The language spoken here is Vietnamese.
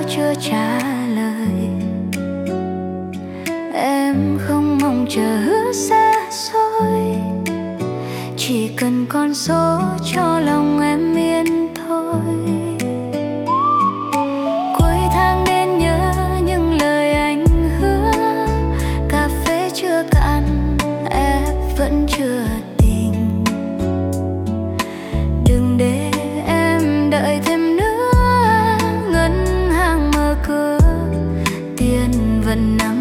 chưa trả lời. Em không mong chờ hứa xa xôi, chỉ cần con số cho lòng em yên thôi. Cuối tháng đến nhớ những lời anh hứa, cà phê chưa cạn em vẫn chưa tỉnh. Đừng để em đợi thêm nữa, ngân hàng mở cửa tiền vẫn nằm